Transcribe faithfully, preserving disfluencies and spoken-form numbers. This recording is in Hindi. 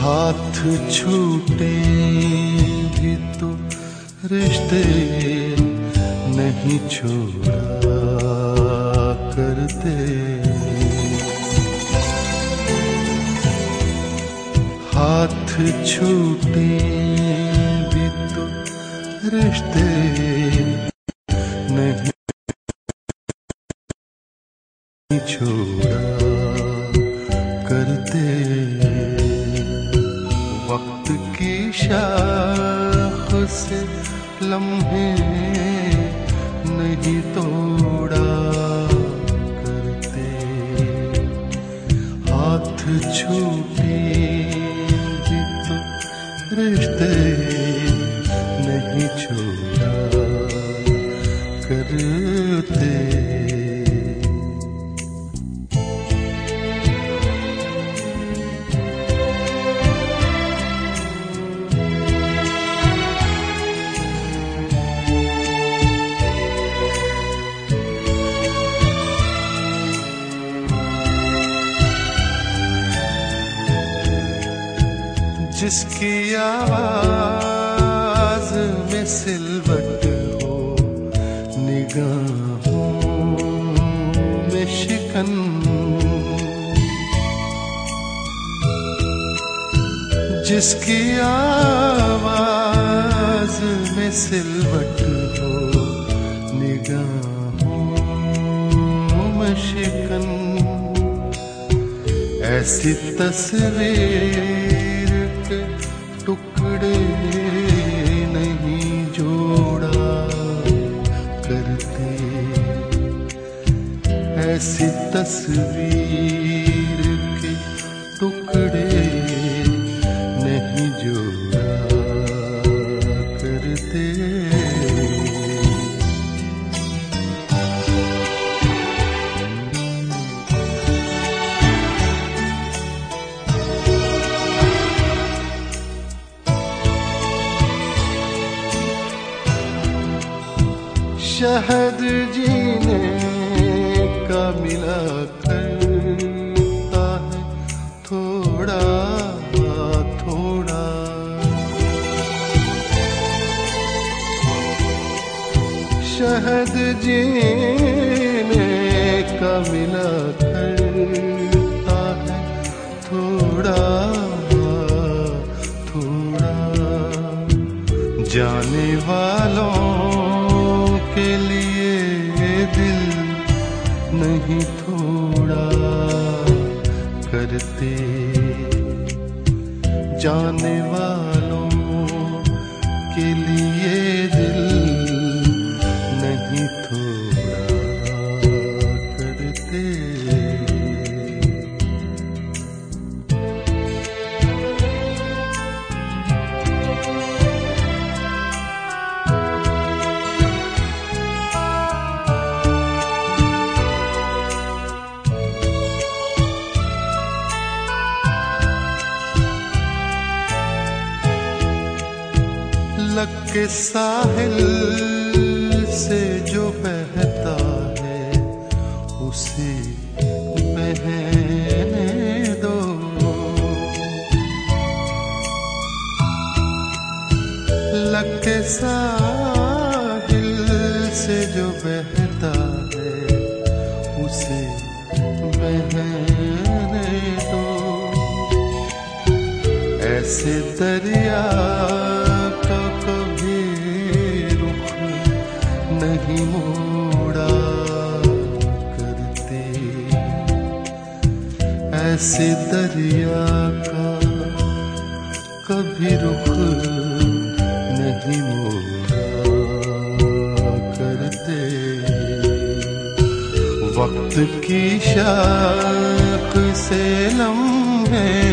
हाथ छूटे भी तो रिश्ते नहीं छोड़ा करते। हाथ छूटे भी तो रिश्ते नहीं छोड़ा करते। वक्त की शाख से लम्हे नहीं तोड़ा करते। हाथ छूटे भी तो रिश्ते नहीं छोड़ा करते। जिसकी आवाज में सिलवट हो, निगाहों में शिकन, जिसकी आवाज में सिलवट हो, निगाहों में शिकन, ऐसी तस्वीर टुकड़े नहीं जोड़ा करते। ऐसी तस्वीर के टुकड़े नहीं जोड़ा करते। शहद जीने का मिला करता है थोड़ा थोड़ा। शहद जीने का मिला करता है थोड़ा थोड़ा। जाने वालों के लिए दिल नहीं थोड़ा करते। जाने वालों के लिए दिल नहीं थोड़ा करते। लग के साहिल से जो बहता है उसे बहने दो। लग के साहिल से जो बहता है उसे बहने दो। ऐसे दरिया नहीं मोड़ा करते। ऐसे दरिया का कभी रुख नहीं मोड़ा करते। वक्त की शाख से लम्हे